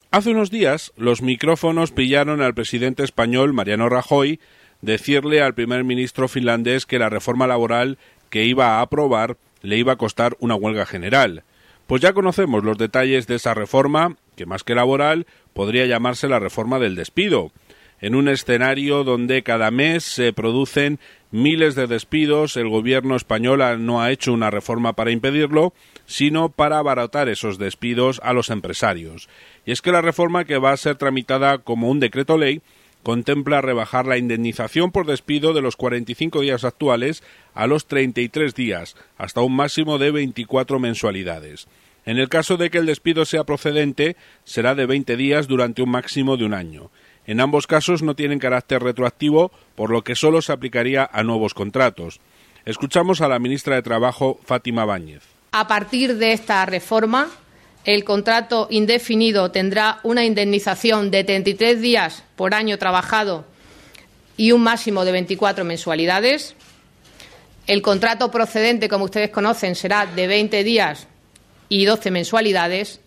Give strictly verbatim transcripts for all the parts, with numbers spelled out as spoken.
Hace unos días, los micrófonos pillaron al presidente español, Mariano Rajoy, decirle al primer ministro finlandés que la reforma laboral que iba a aprobar le iba a costar una huelga general. Pues ya conocemos los detalles de esa reforma, que más que laboral, podría llamarse la reforma del despido. En un escenario donde cada mes se producen miles de despidos, el gobierno español no ha hecho una reforma para impedirlo, sino para abaratar esos despidos a los empresarios. Y es que la reforma, que va a ser tramitada como un decreto ley, contempla rebajar la indemnización por despido de los cuarenta y cinco días actuales a los treinta y tres días, hasta un máximo de veinticuatro mensualidades. En el caso de que el despido sea procedente, será de veinte días durante un máximo de un año. En ambos casos no tienen carácter retroactivo, por lo que solo se aplicaría a nuevos contratos. Escuchamos a la ministra de Trabajo, Fátima Báñez. A partir de esta reforma, el contrato indefinido tendrá una indemnización de treinta y tres días por año trabajado y un máximo de veinticuatro mensualidades. El contrato procedente, como ustedes conocen, será de veinte días y doce mensualidades.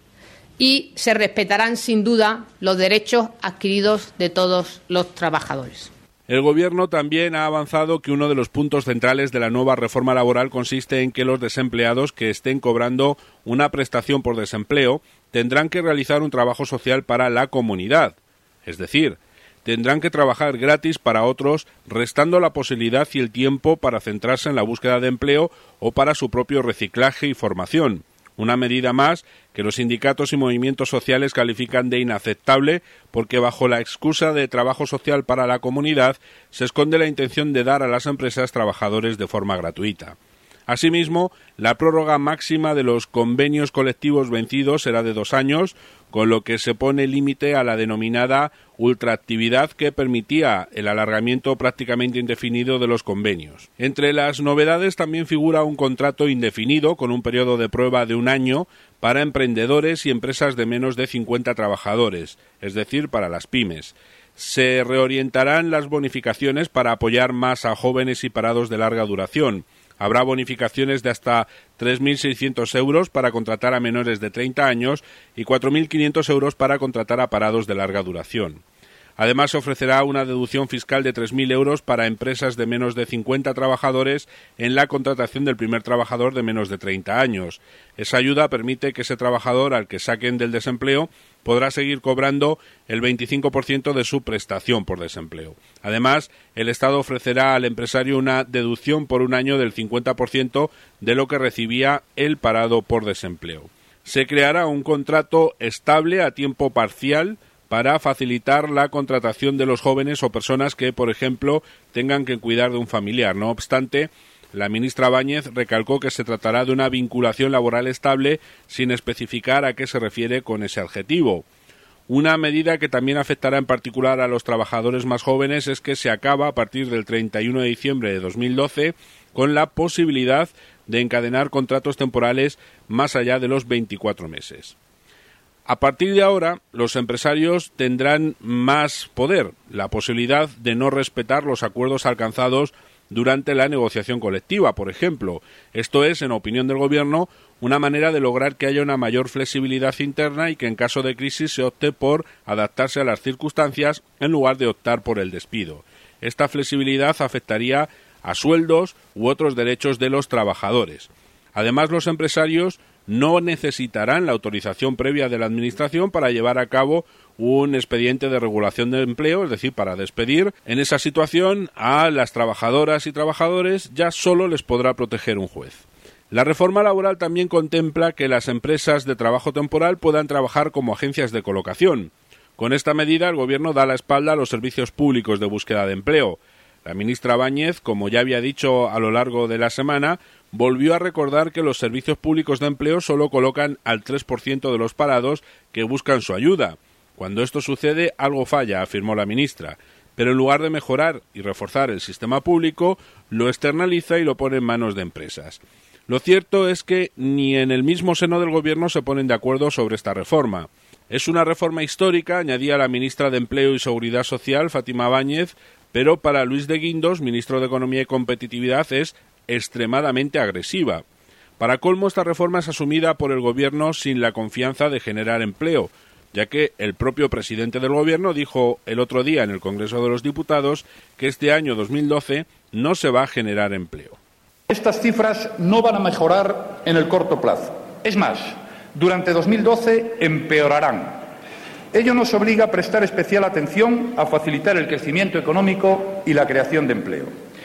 Y se respetarán, sin duda, los derechos adquiridos de todos los trabajadores. El Gobierno también ha avanzado que uno de los puntos centrales de la nueva reforma laboral consiste en que los desempleados que estén cobrando una prestación por desempleo tendrán que realizar un trabajo social para la comunidad. Es decir, tendrán que trabajar gratis para otros, restando la posibilidad y el tiempo para centrarse en la búsqueda de empleo o para su propio reciclaje y formación. Una medida más que los sindicatos y movimientos sociales califican de inaceptable porque bajo la excusa de trabajo social para la comunidad se esconde la intención de dar a las empresas trabajadores de forma gratuita. Asimismo, la prórroga máxima de los convenios colectivos vencidos será de dos años, con lo que se pone límite a la denominada ultraactividad que permitía el alargamiento prácticamente indefinido de los convenios. Entre las novedades también figura un contrato indefinido con un periodo de prueba de un año para emprendedores y empresas de menos de cincuenta trabajadores, es decir, para las pymes. Se reorientarán las bonificaciones para apoyar más a jóvenes y parados de larga duración. Habrá bonificaciones de hasta tres mil seiscientos euros para contratar a menores de treinta años y cuatro mil quinientos euros para contratar a parados de larga duración. Además, se ofrecerá una deducción fiscal de tres mil euros para empresas de menos de cincuenta trabajadores en la contratación del primer trabajador de menos de treinta años. Esa ayuda permite que ese trabajador al que saquen del desempleo podrá seguir cobrando el veinticinco por ciento de su prestación por desempleo. Además, el Estado ofrecerá al empresario una deducción por un año del cincuenta por ciento de lo que recibía el parado por desempleo. Se creará un contrato estable a tiempo parcial para facilitar la contratación de los jóvenes o personas que, por ejemplo, tengan que cuidar de un familiar. No obstante, la ministra Báñez recalcó que se tratará de una vinculación laboral estable sin especificar a qué se refiere con ese adjetivo. Una medida que también afectará en particular a los trabajadores más jóvenes es que se acaba a partir del treinta y uno de diciembre de dos mil doce con la posibilidad de encadenar contratos temporales más allá de los veinticuatro meses. A partir de ahora, los empresarios tendrán más poder, la posibilidad de no respetar los acuerdos alcanzados durante la negociación colectiva, por ejemplo. Esto es, en opinión del Gobierno, una manera de lograr que haya una mayor flexibilidad interna y que en caso de crisis se opte por adaptarse a las circunstancias en lugar de optar por el despido. Esta flexibilidad afectaría a sueldos u otros derechos de los trabajadores. Además, los empresarios no necesitarán la autorización previa de la Administración para llevar a cabo un expediente de regulación de empleo, es decir, para despedir. En esa situación, a las trabajadoras y trabajadores ya solo les podrá proteger un juez. La reforma laboral también contempla que las empresas de trabajo temporal puedan trabajar como agencias de colocación. Con esta medida, el Gobierno da la espalda a los servicios públicos de búsqueda de empleo. La ministra Báñez, como ya había dicho a lo largo de la semana, volvió a recordar que los servicios públicos de empleo solo colocan al tres por ciento de los parados que buscan su ayuda. Cuando esto sucede, algo falla, afirmó la ministra, pero en lugar de mejorar y reforzar el sistema público, lo externaliza y lo pone en manos de empresas. Lo cierto es que ni en el mismo seno del Gobierno se ponen de acuerdo sobre esta reforma. Es una reforma histórica, añadía la ministra de Empleo y Seguridad Social, Fátima Báñez, pero para Luis de Guindos, ministro de Economía y Competitividad, es extremadamente agresiva. Para colmo, esta reforma es asumida por el Gobierno sin la confianza de generar empleo. ya que el propio presidente del Gobierno dijo el otro día en el Congreso de los Diputados que este año dos mil doce no se va a generar empleo. Estas cifras no van a mejorar en el corto plazo. Es más, durante dos mil doce empeorarán. Ello nos obliga a prestar especial atención a facilitar el crecimiento económico y la creación de empleo.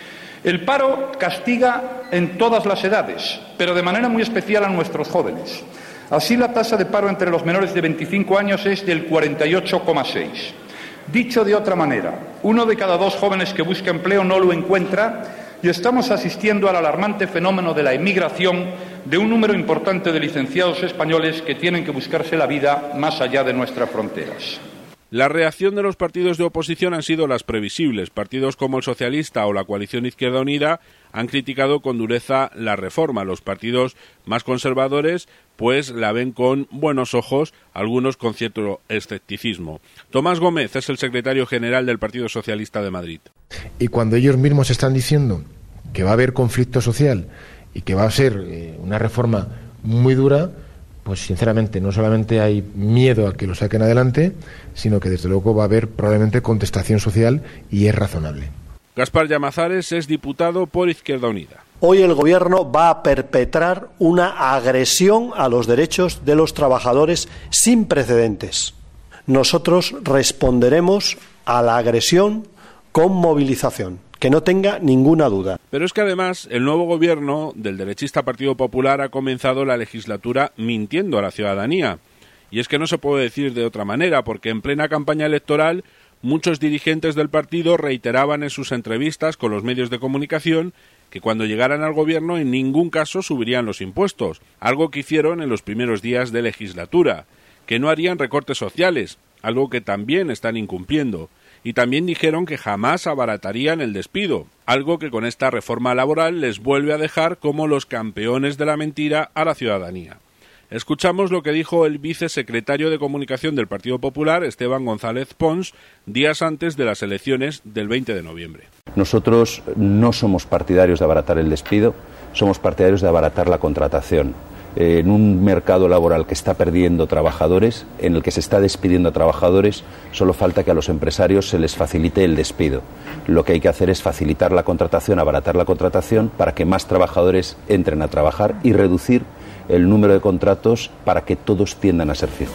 El paro castiga en todas las edades, pero de manera muy especial a nuestros jóvenes. Así, la tasa de paro entre los menores de veinticinco años es del cuarenta y ocho coma seis. Dicho de otra manera, uno de cada dos jóvenes que busca empleo no lo encuentra y estamos asistiendo al alarmante fenómeno de la emigración de un número importante de licenciados españoles que tienen que buscarse la vida más allá de nuestras fronteras. La reacción de los partidos de oposición han sido las previsibles. Partidos como el Socialista o la coalición Izquierda Unida han criticado con dureza la reforma. Los partidos más conservadores pues la ven con buenos ojos, algunos con cierto escepticismo. Tomás Gómez es el secretario general del Partido Socialista de Madrid. Y cuando ellos mismos están diciendo que va a haber conflicto social y que va a ser eh, una reforma muy dura, pues sinceramente no solamente hay miedo a que lo saquen adelante, sino que desde luego va a haber probablemente contestación social y es razonable. Gaspar Llamazares es diputado por Izquierda Unida. Hoy el Gobierno va a perpetrar una agresión a los derechos de los trabajadores sin precedentes. Nosotros responderemos a la agresión con movilización, que no tenga ninguna duda. Pero es que además el nuevo Gobierno del derechista Partido Popular ha comenzado la legislatura mintiendo a la ciudadanía. Y es que no se puede decir de otra manera, porque en plena campaña electoral muchos dirigentes del partido reiteraban en sus entrevistas con los medios de comunicación que cuando llegaran al gobierno en ningún caso subirían los impuestos, algo que hicieron en los primeros días de legislatura, que no harían recortes sociales, algo que también están incumpliendo, y también dijeron que jamás abaratarían el despido, algo que con esta reforma laboral les vuelve a dejar como los campeones de la mentira a la ciudadanía. Escuchamos lo que dijo el vicesecretario de Comunicación del Partido Popular, Esteban González Pons, días antes de las elecciones del veinte de noviembre. Nosotros no somos partidarios de abaratar el despido, somos partidarios de abaratar la contratación. En un mercado laboral que está perdiendo trabajadores, en el que se está despidiendo a trabajadores, solo falta que a los empresarios se les facilite el despido. Lo que hay que hacer es facilitar la contratación, abaratar la contratación para que más trabajadores entren a trabajar y reducir el número de contratos para que todos tiendan a ser fijos.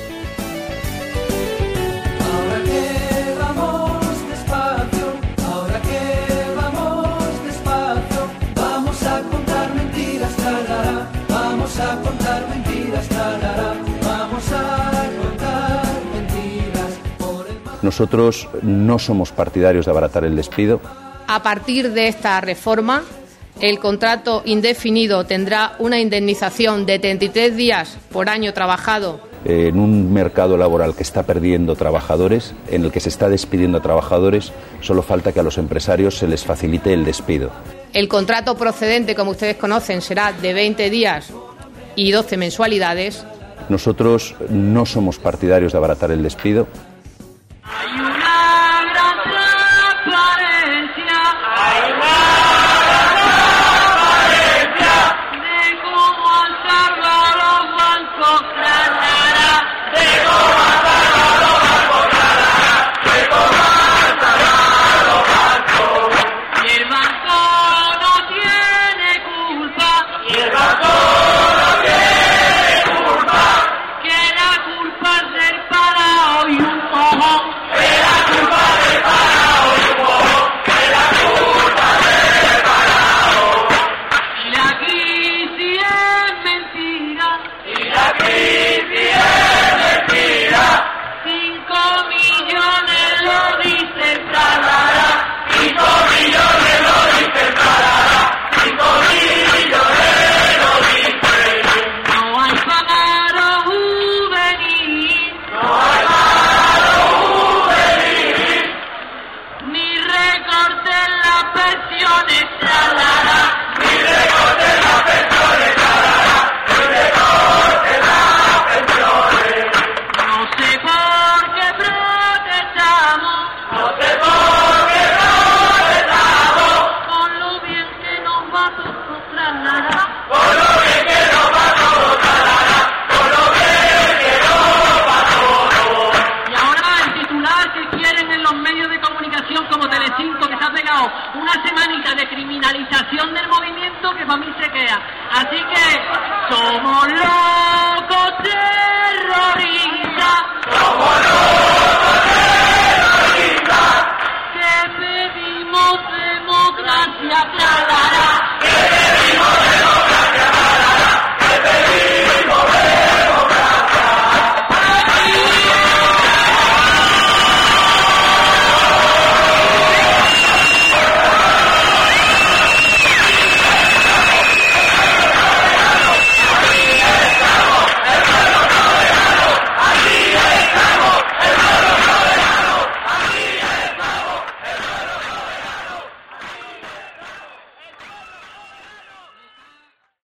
Ahora que vamos despacio, ahora que vamos despacio, vamos a contar mentiras, tarara, vamos a contar mentiras, tarara, vamos a contar mentiras por el mar. Nosotros no somos partidarios de abaratar el despido. A partir de esta reforma, el contrato indefinido tendrá una indemnización de treinta y tres días por año trabajado. En un mercado laboral que está perdiendo trabajadores, en el que se está despidiendo a trabajadores, solo falta que a los empresarios se les facilite el despido. El contrato procedente, como ustedes conocen, será de veinte días y doce mensualidades. Nosotros no somos partidarios de abaratar el despido. Hay una gran transparencia, hay una de cómo salvar los bancos, tarara, de cómo salvar los bancos, tarara, de cómo salvar los bancos. Y el banco no tiene culpa, y el banco no tiene culpa, que la culpa es del parado y un cojón, que la culpa es del parado y un cojón, que la culpa es del parado. Y la crisis es mentira, y la crisis es mentira, cinco millones lo dicen, tarara, cinco millones lo dicen, tarara, cinco millones lo dicen. No hay paro juvenil, no hay paro una semanita de criminalización del movimiento que para mí se queda. Así que somos locos de